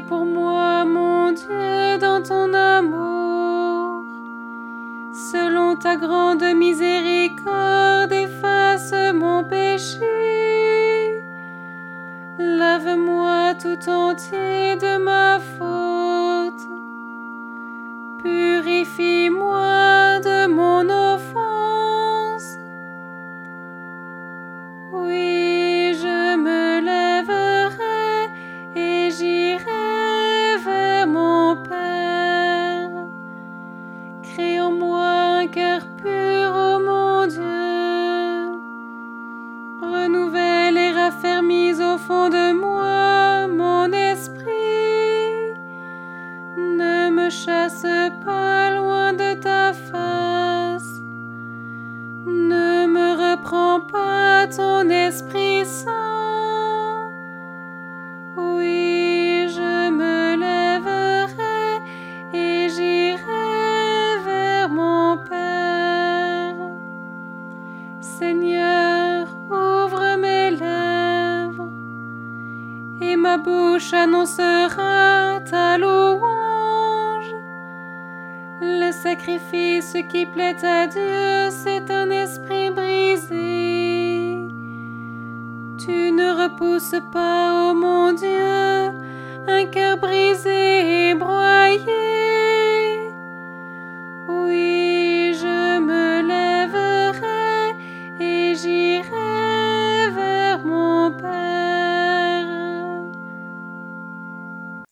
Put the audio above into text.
pour moi, mon Dieu, dans ton amour. Selon ta grande miséricorde, efface mon péché. Lave-moi tout entier de ma faute. Purifie-moi de mon offense. Oui, je me lèverai et j'irai vers mon Père. Crée en moi un cœur pur, ô mon Dieu. Renouvelle et raffermis au fond de moi mon esprit. Ne me chasse pas loin de ta face. Ne me reprends pas ton Esprit Saint. Oui, je me lèverai et j'irai vers mon Père. Seigneur, ouvre mes lèvres et ma bouche annoncera ta louange. Le sacrifice qui plaît à Dieu, c'est un esprit brisé. Tu ne repousses pas, ô mon Dieu,